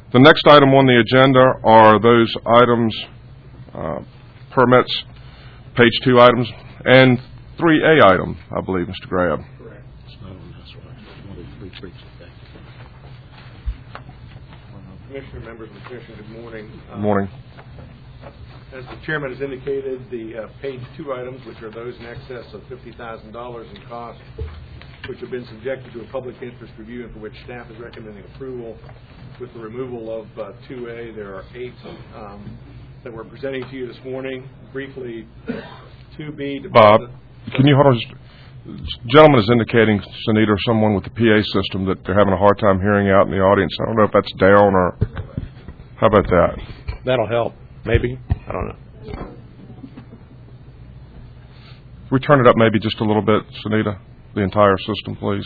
The next item on the agenda are those items, permits, page 2 items, and 3A item, I believe, Mr. Grab. Correct. Commissioner, members of the Commission, good morning. Good morning. As the Chairman has indicated, the page 2 items, which are those in excess of $50,000 in cost, which have been subjected to a public interest review and for which staff is recommending approval with the removal of 2A. There are 8 that we're presenting to you this morning. Briefly, 2B. Bob, can you hold on? This gentleman is indicating, Sunita, or someone with the PA system, that they're having a hard time hearing out in the audience. I don't know if that's down or... How about that? That'll help. Maybe. I don't know. Can we turn it up maybe just a little bit, Sunita? The entire system, please.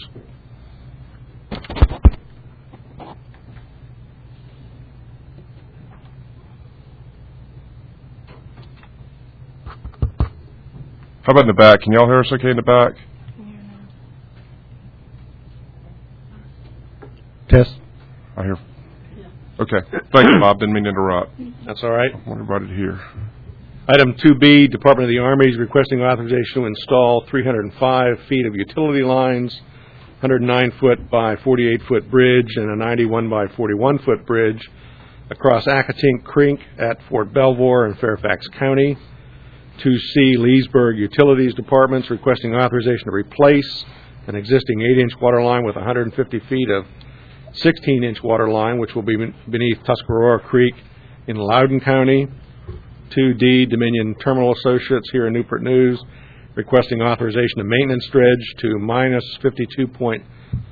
How about in the back? Can y'all hear us okay in the back? Test. I hear. Okay. Thank you, Bob. Didn't mean to interrupt. That's all right. I want everybody to hear. Item 2B, Department of the Army is requesting authorization to install 305 feet of utility lines, 109-foot by 48-foot bridge, and a 91 by 41-foot bridge across Accotink Creek at Fort Belvoir in Fairfax County. 2C, Leesburg Utilities Departments requesting authorization to replace an existing 8-inch water line with 150 feet of 16-inch water line, which will be beneath Tuscarora Creek in Loudoun County. 2D, Dominion Terminal Associates here in Newport News, requesting authorization of maintenance dredge to minus 52.6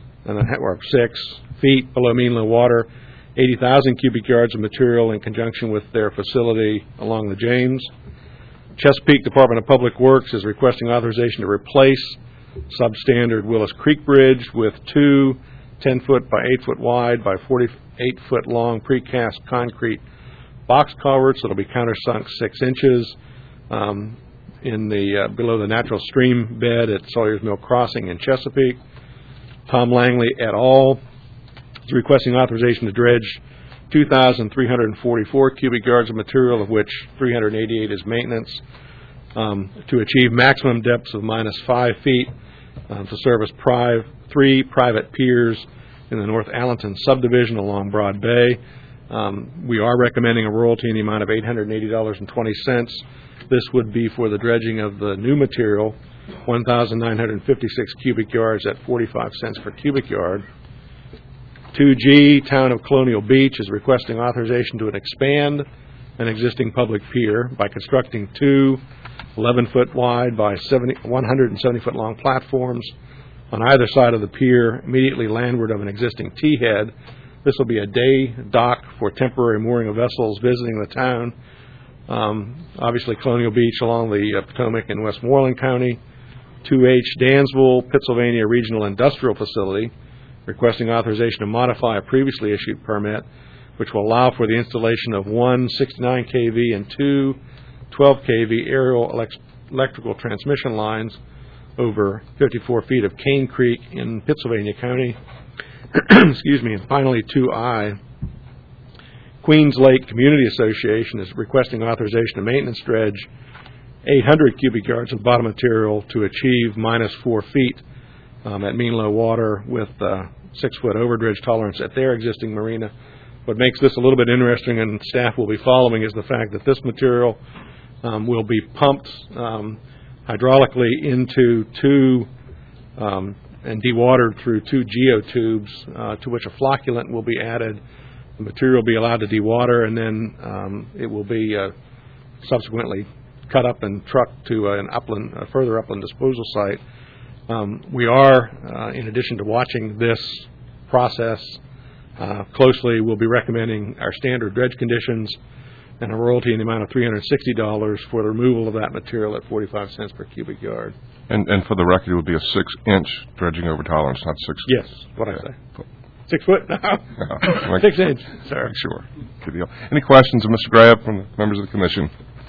feet below mean low water, 80,000 cubic yards of material in conjunction with their facility along the James. Chesapeake Department of Public Works is requesting authorization to replace substandard Willis Creek Bridge with 2 10-foot by 8-foot wide by 48-foot long precast concrete box culverts that'll be countersunk 6 inches in the below the natural stream bed at Sawyer's Mill Crossing in Chesapeake. Tom Langley et al. Is requesting authorization to dredge 2,344 cubic yards of material, of which 388 is maintenance, to achieve maximum depths of minus 5 feet to service 3 private piers in the North Allenton subdivision along Broad Bay. We are recommending a royalty in the amount of $880.20. This would be for the dredging of the new material, 1,956 cubic yards at 45 cents per cubic yard. 2G, Town of Colonial Beach is requesting authorization to expand an existing public pier by constructing 2 11-foot wide by 170-foot long platforms on either side of the pier immediately landward of an existing T-head. This will be a day dock for temporary mooring of vessels visiting the town. Obviously, Colonial Beach along the Potomac in Westmoreland County. 2H, Dansville, Pennsylvania Regional Industrial Facility, requesting authorization to modify a previously issued permit, which will allow for the installation of 1 69 kV and 2 12 kV aerial electrical transmission lines over 54 feet of Cane Creek in Pittsylvania County. Excuse me. And finally, 2I, Queens Lake Community Association is requesting authorization to maintenance dredge 800 cubic yards of bottom material to achieve minus 4 feet at mean low water with 6-foot overdredge tolerance at their existing marina. What makes this a little bit interesting, and staff will be following, is the fact that this material will be pumped hydraulically into 2 and dewatered through 2 geotubes to which a flocculant will be added. The material will be allowed to dewater, and then it will be subsequently cut up and trucked to a further upland disposal site. We are, in addition to watching this process closely, we'll be recommending our standard dredge conditions and a royalty in the amount of $360 for the removal of that material at 45 cents per cubic yard. And for the record, it would be a 6-inch dredging over tolerance, not 6. Yes, what I say. 6 foot? No. 6 inch, sir. Sure. Good deal. Any questions of Mr. Grab from the members of the Commission?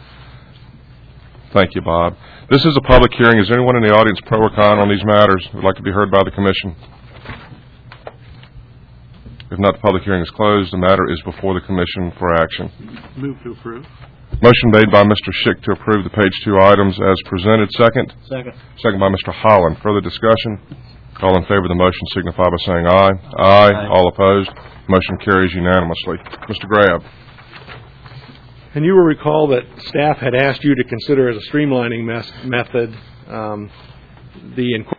Thank you, Bob. This is a public hearing. Is there anyone in the audience pro or con on these matters who would like to be heard by the Commission? If not, the public hearing is closed. The matter is before the commission for action. Move to approve. Motion made by Mr. Schick to approve the page 2 items as presented. Second? Second. Second by Mr. Holland. Further discussion? All in favor of the motion signify by saying aye. Aye. All opposed? Motion carries unanimously. Mr. Grab. And you will recall that staff had asked you to consider as a streamlining method the